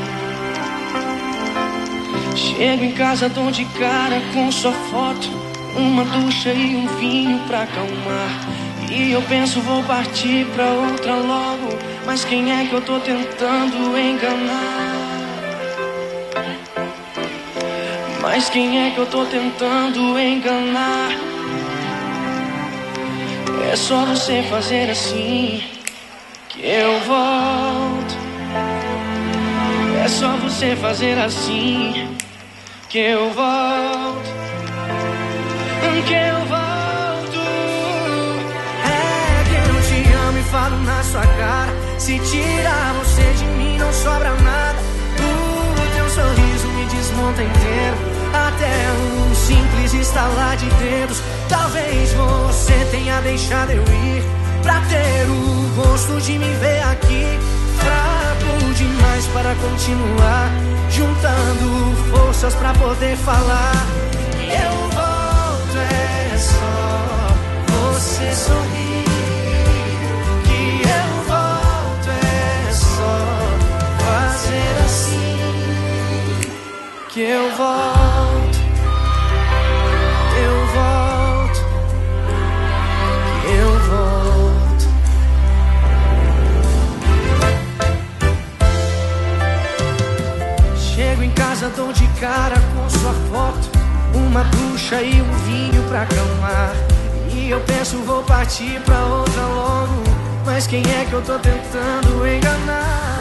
Chego em casa, dou de cara com sua foto, uma ducha e um vinho pra acalmar. E eu penso vou partir pra outra logo, mas quem é que eu tô tentando enganar? Mas quem é que eu tô tentando enganar? É só você fazer assim que eu volto. É só você fazer assim que eu volto. Que eu volto. É que eu te amo e falo na sua cara. Se tirar você de mim não sobra nada. O teu sorriso me desmonta inteiro. Até um simples estalar de dedos. Talvez você tenha deixado eu ir pra ter o gosto de me ver aqui. Fraco demais para continuar, juntando forças pra poder falar. E eu volto, é só você sorrir. Que eu volto, é só fazer assim. Que eu volto, eu volto, que eu volto. Chego em casa, dou de cara com sua foto, uma ducha e um vinho pra acalmar. E eu penso vou partir pra outra logo, mas quem é que eu tô tentando enganar?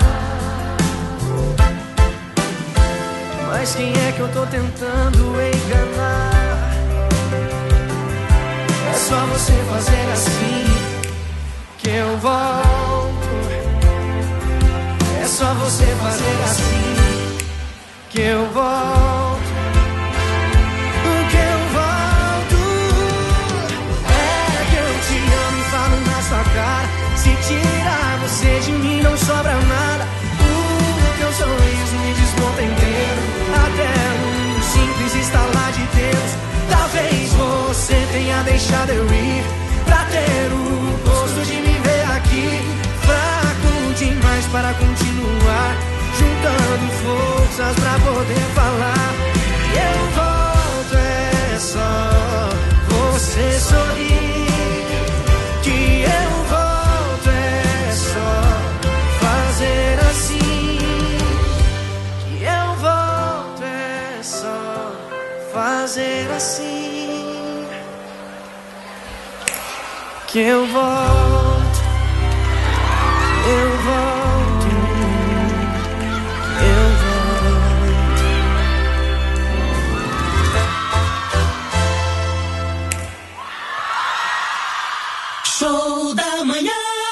Mas quem é que eu tô tentando enganar? É só você fazer assim que eu volto. É só você fazer assim que eu volto. Que eu volto. É que eu te amo e falo na sua cara. Se tirar você de mim não sobra nada. O teu sorriso me desmonta inteiro. Até um simples estalar de dedos. Talvez você tenha deixado eu ir pra ter o gosto de me ver aqui. Fraco demais para continuar, juntando forças pra poder falar. E eu volto, é só você sorrir. Que eu volto, é só fazer assim. Que eu volto, é só fazer assim. Que eu volto, eu volto, eu volto. Show da manhã.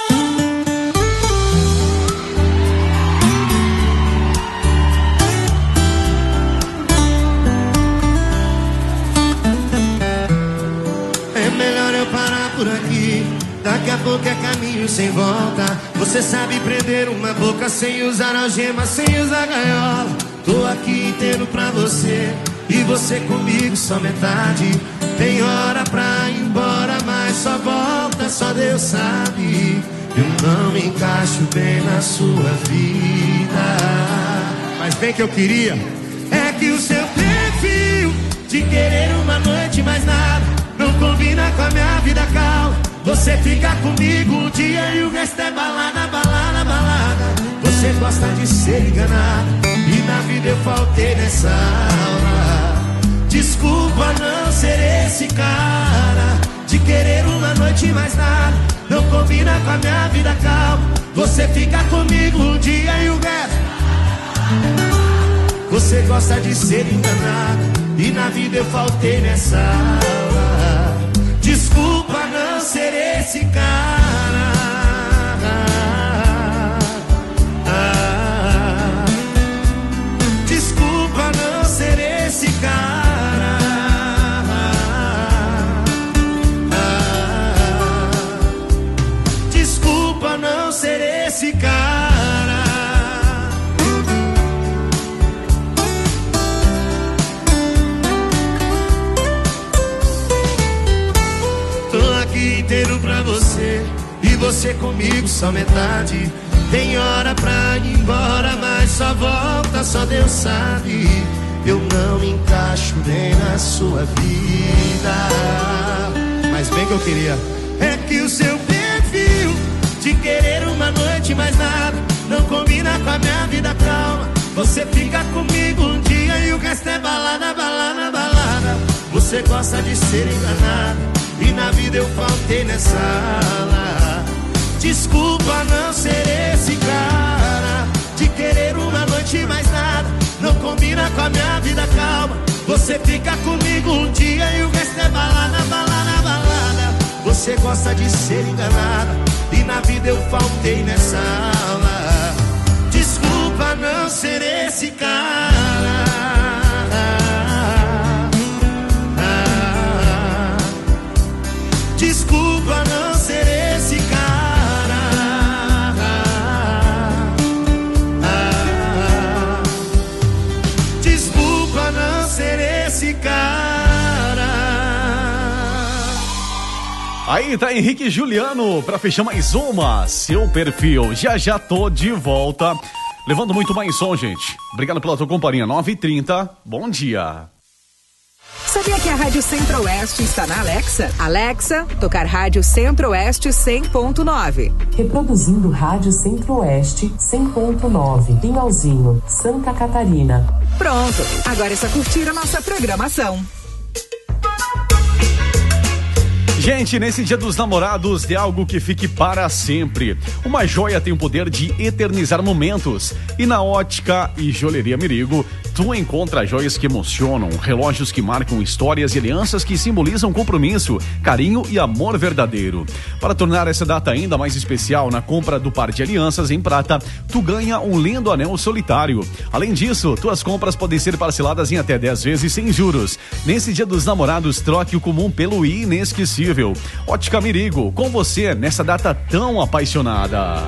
boca é caminho sem volta. Você sabe prender uma boca sem usar algema, sem usar gaiola. Tô aqui inteiro pra você e você comigo só metade. Tem hora pra ir embora, mas só volta, só Deus sabe. Eu não me encaixo bem na sua vida. Mas bem que eu queria é que o seu perfil de querer uma noite mais nada não combina com a minha vida, calma. Você fica comigo um dia e o resto é balada, balada, balada. Você gosta de ser enganado e na vida eu faltei nessa aula. Desculpa não ser esse cara de querer uma noite mais nada não combina com a minha vida, calma. Você fica comigo um dia e o resto. Você gosta de ser enganado e na vida eu faltei nessa aula. Desculpa não ser esse cara. Ah, desculpa não ser esse cara. Ah, desculpa não ser esse cara. Inteiro pra você e você comigo só metade. Tem hora pra ir embora, mas só volta, só Deus sabe. Eu não me encaixo bem na sua vida. Mas bem que eu queria é que o seu perfil de querer uma noite mais nada não combina com a minha vida, calma. Você fica comigo um dia e o resto é balada, balada, balada. Você gosta de ser enganado e na vida eu faltei nessa aula. Desculpa não ser esse cara de querer uma noite mais nada não combina com a minha vida, calma. Você fica comigo um dia e o resto é balada, balada, balada. Você gosta de ser enganada e na vida eu faltei nessa aula. Desculpa não ser esse cara. Desculpa não ser esse cara. Ah, desculpa não ser esse cara. Aí tá Henrique e Juliano pra fechar mais uma. Seu perfil. Já já tô de volta. Levando muito mais som, gente. Obrigado pela tua companhia. nove e trinta. Bom dia. Sabia que a Rádio Centro-Oeste está na Alexa? Alexa, tocar Rádio Centro-Oeste cem ponto nove. Reproduzindo Rádio Centro-Oeste cem ponto nove. Pinhalzinho, Santa Catarina. Pronto, agora é só curtir a nossa programação. Gente, nesse Dia dos Namorados, dê algo que fique para sempre. Uma joia tem o poder de eternizar momentos. E na Ótica e Joalheria Merigo, tu encontra joias que emocionam, relógios que marcam histórias e alianças que simbolizam compromisso, carinho e amor verdadeiro. Para tornar essa data ainda mais especial, na compra do par de alianças em prata, tu ganha um lindo anel solitário. Além disso, tuas compras podem ser parceladas em até dez vezes sem juros. Nesse Dia dos Namorados, troque o comum pelo inesquecível. Ótica Merigo, com você nessa data tão apaixonada.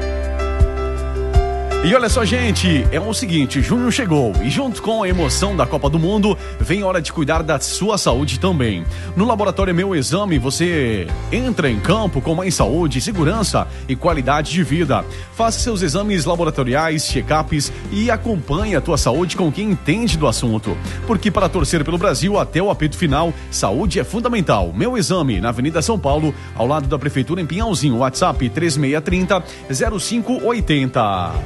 E olha só, gente, é o seguinte, junho chegou e junto com a emoção da Copa do Mundo, vem hora de cuidar da sua saúde também. No Laboratório Meu Exame, você entra em campo com mais saúde, segurança e qualidade de vida. Faça seus exames laboratoriais, check-ups e acompanhe a tua saúde com quem entende do assunto. Porque para torcer pelo Brasil até o apito final, saúde é fundamental. Meu Exame, na Avenida São Paulo, ao lado da Prefeitura em Pinhalzinho. WhatsApp três seis três zero, zero cinco oito zero.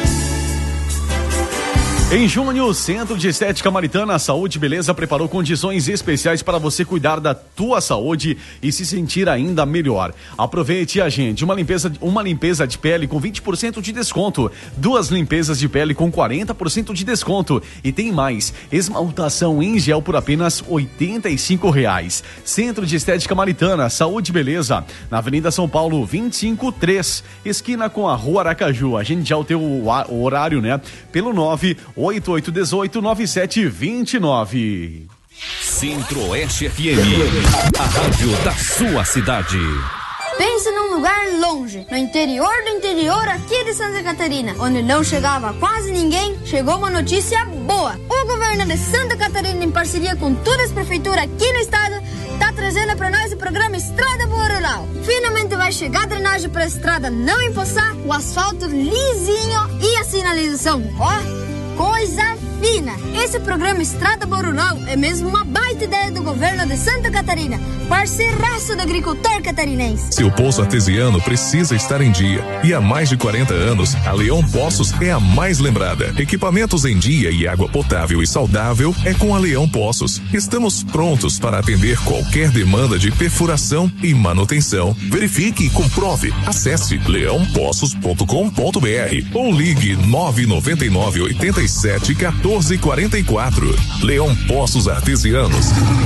Em junho, Centro de Estética Maritana Saúde e Beleza preparou condições especiais para você cuidar da tua saúde e se sentir ainda melhor. Aproveite e agende uma limpeza, uma limpeza de pele com vinte por cento de desconto, duas limpezas de pele com quarenta por cento de desconto e tem mais, esmaltação em gel por apenas oitenta e cinco reais. Centro de Estética Maritana Saúde e Beleza, na Avenida São Paulo vinte e cinco três, esquina com a Rua Aracaju. Agende já o teu o horário, né? Pelo nove oito oito um oito nove sete dois nove. Centro-Oeste F M, a rádio da sua cidade. Pense num lugar longe, no interior do interior aqui de Santa Catarina, onde não chegava quase ninguém, chegou uma notícia boa. O governo de Santa Catarina, em parceria com todas as prefeituras aqui no estado, tá trazendo para nós o programa Estrada Boa Rural. Finalmente vai chegar a drenagem para a estrada não empoçar, o asfalto lisinho e a sinalização. Ó, coisa fina. Esse programa Estrada Boa Rural é mesmo uma baita ideia do governo de Santa Catarina, parceiraço do agricultor catarinense. Seu poço artesiano precisa estar em dia. E há mais de quarenta anos, a Leão Poços é a mais lembrada. Equipamentos em dia e água potável e saudável é com a Leão Poços. Estamos prontos para atender qualquer demanda de perfuração e manutenção. Verifique e comprove. Acesse leão poços ponto com ponto b r ou ligue nove nove nove oito sete um quatro quatro quatro. Leão Poços Artesianos.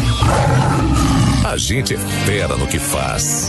A gente é fera no que faz.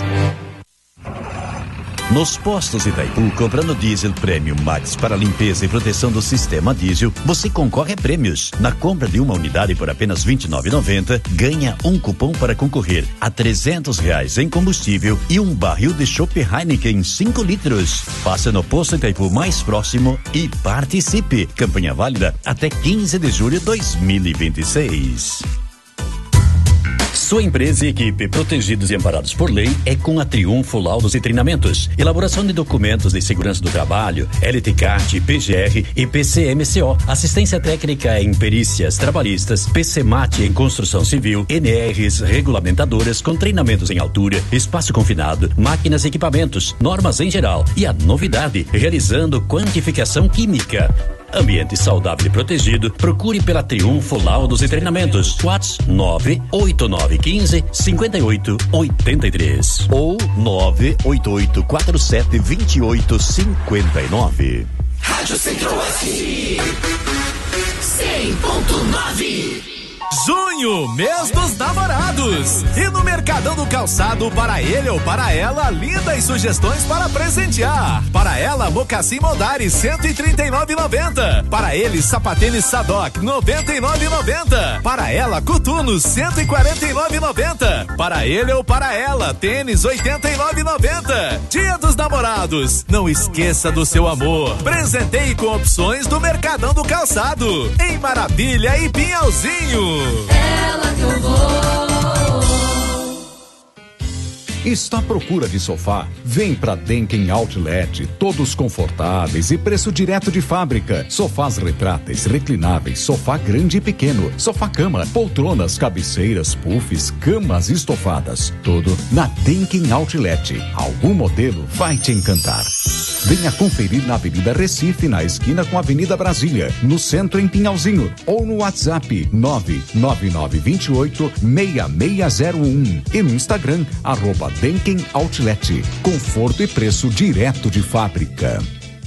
Nos postos Itaipu, comprando diesel Premium Max para limpeza e proteção do sistema diesel, você concorre a prêmios. Na compra de uma unidade por apenas vinte e nove reais e noventa centavos, ganha um cupom para concorrer a trezentos reais em combustível e um barril de chopp Heineken cinco litros. Passe no posto Itaipu mais próximo e participe. Campanha válida até quinze de julho de dois mil e vinte e seis. Sua empresa e equipe protegidos e amparados por lei é com a Triunfo Laudos e Treinamentos. Elaboração de documentos de segurança do trabalho, L T C A T, P G R e P C M C O. Assistência técnica em perícias trabalhistas, P C M A T em construção civil, N Rs regulamentadoras com treinamentos em altura, espaço confinado, máquinas e equipamentos, normas em geral. E a novidade, realizando quantificação química. Ambiente saudável e protegido, procure pela Triunfo Laudos e Treinamentos. WhatsApp nove oito nove um cinco, cinco oito oito três ou nove oito oito quatro sete dois oito cinco nove. Rádio Centro-Oeste cem ponto nove. Junho, mês dos namorados. E no Mercadão do Calçado, para ele ou para ela, lindas sugestões para presentear. Para ela, mocassim Modari, cento e trinta e nove reais e noventa centavos. Para ele, sapatênis Sadoc, noventa e nove reais e noventa centavos. Para ela, coturnos, cento e quarenta e nove reais e noventa centavos. Para ele ou para ela, tênis, oitenta e nove reais e noventa centavos. Dia dos namorados. Não esqueça do seu amor. Presenteie com opções do Mercadão do Calçado. Em Maravilha e Pinhalzinho. Ela que eu vou. Está à procura de sofá? Vem pra Denken Outlet, todos confortáveis e preço direto de fábrica. Sofás retráteis, reclináveis, sofá grande e pequeno, sofá-cama, poltronas, cabeceiras, puffs, camas estofadas. Tudo na Denken Outlet. Algum modelo vai te encantar. Venha conferir na Avenida Recife, na esquina com a Avenida Brasília, no centro em Pinhalzinho, ou no WhatsApp nove nove nove dois oito seis seis zero um e no Instagram, arroba Denken Outlet. Conforto e preço direto de fábrica.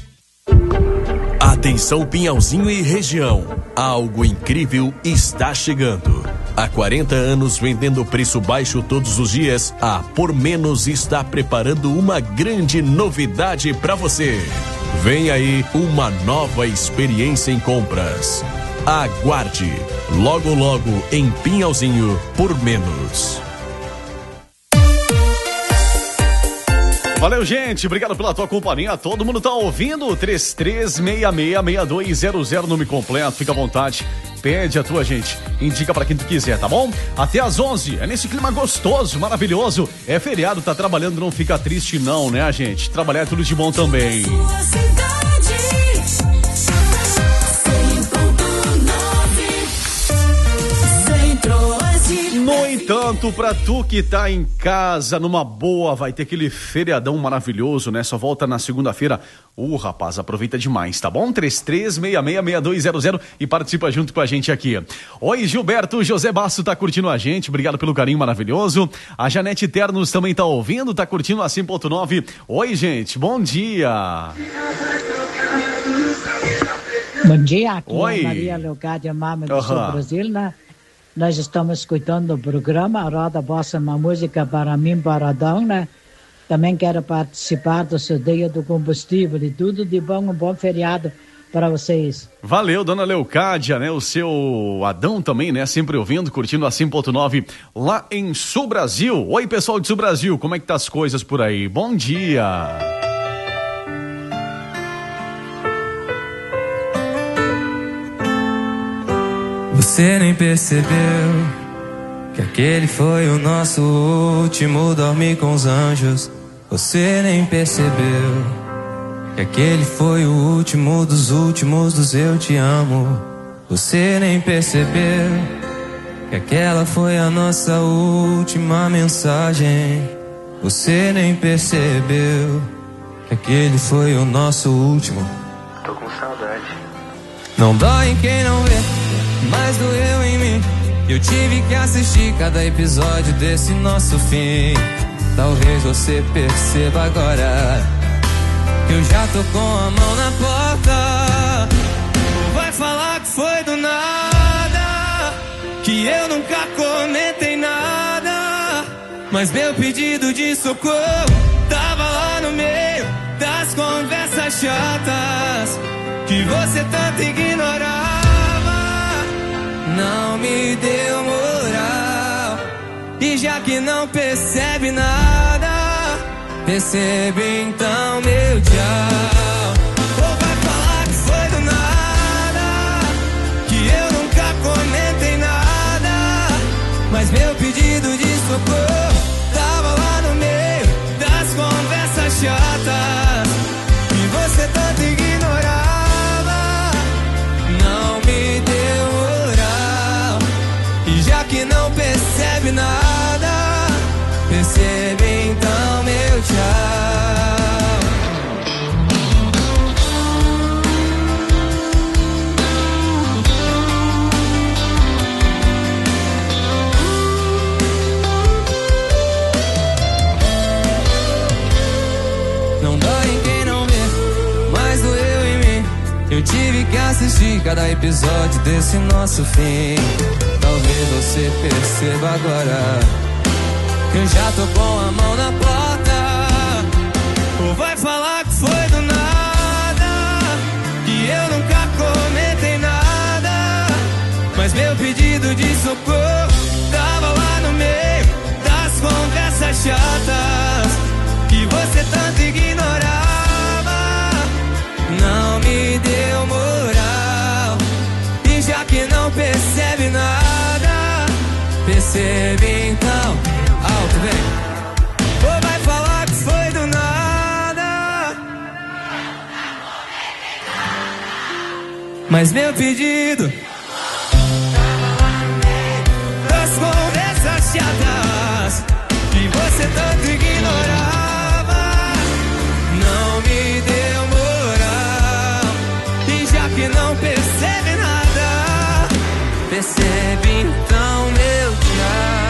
Atenção Pinhalzinho e região, algo incrível está chegando. Há quarenta anos vendendo preço baixo todos os dias, a Por Menos está preparando uma grande novidade para você. Vem aí uma nova experiência em compras. Aguarde, logo logo em Pinhalzinho, Por Menos. Valeu, gente. Obrigado pela tua companhia. Todo mundo tá ouvindo? três três seis seis, seis dois zero zero, nome completo. Fica à vontade. Pede a tua, gente. Indica pra quem tu quiser, tá bom? Até às onze. É nesse clima gostoso, maravilhoso. É feriado, tá trabalhando, não fica triste não, né, gente? Trabalhar é tudo de bom também. No entanto, pra tu que tá em casa, numa boa, vai ter aquele feriadão maravilhoso, né? Só volta na segunda-feira. Ô, uh, rapaz, aproveita demais, tá bom? três três seis seis, seis dois zero zero e participa junto com a gente aqui. Oi, Gilberto, José Basso tá curtindo a gente, obrigado pelo carinho maravilhoso. A Janete Ternos também tá ouvindo, tá curtindo a cem ponto nove. Oi, gente, bom dia. Bom dia, aqui Oi. é Maria Leocádia Mama do Uhum. Sul Brasil, né? Nós estamos escutando o programa, a Roda Bossa, uma música para mim, para Adão, né? Também quero participar do seu dia do combustível e tudo de bom, um bom feriado para vocês. Valeu, dona Leocádia, né? O seu Adão também, né? Sempre ouvindo, curtindo a cem ponto nove lá em Sul Brasil. Oi, pessoal de Sul Brasil, como é que tá as coisas por aí? Bom dia! Você nem percebeu que aquele foi o nosso último dormir com os anjos. Você nem percebeu que aquele foi o último dos últimos dos eu te amo. Você nem percebeu que aquela foi a nossa última mensagem. Você nem percebeu que aquele foi o nosso último. Tô com saudade. Não dói em quem não vê, mas doeu em mim. Eu tive que assistir cada episódio desse nosso fim. Talvez você perceba agora que eu já tô com a mão na porta. Vai falar que foi do nada, que eu nunca comentei nada, mas meu pedido de socorro tava lá no meio das conversas chatas que você tanto ignorava. Não me deu moral, e já que não percebe nada, percebe então meu tchau. Ou vai falar que foi do nada, que eu nunca comentei nada, mas meu pedido de socorro tava lá no meio das conversas chatas que você tanto ignorava. Não me deu moral, e já que não percebe nada, percebe então meu tchau. Não dói em quem não vê, mas doeu em mim. Eu tive que assistir cada episódio desse nosso fim. Talvez você perceba agora que eu já tô com a mão na porta. Ou vai falar que foi do nada, que eu nunca comentei nada, mas meu pedido de socorro tava lá no meio das conversas chatas que você tanto ignorava. Não me deu moral, e já que não percebe nada, percebe então. Alto, vem. Ou vai falar que foi do nada, mas meu pedido das conversas chatas que você tanto ignorava. Não me deu moral, e já que não percebe nada, percebe então meu tchau.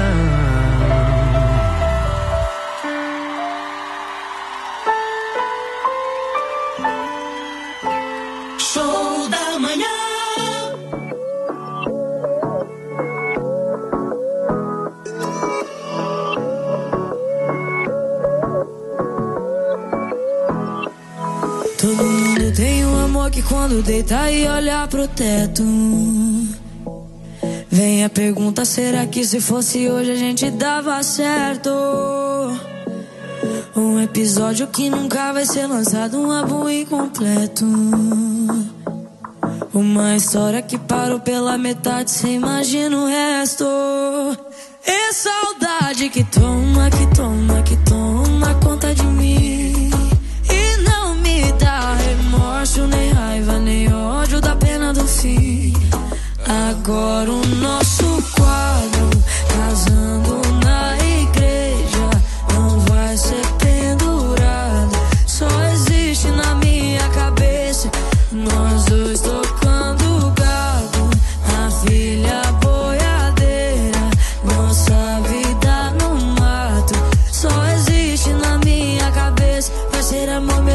Show da manhã. Todo mundo tem um amor que quando deita e olha pro teto, vem a pergunta, será que se fosse hoje a gente dava certo? Um episódio que nunca vai ser lançado, um álbum incompleto, uma história que parou pela metade, cê imagina o resto. É saudade que toma, que toma, que toma conta de mim.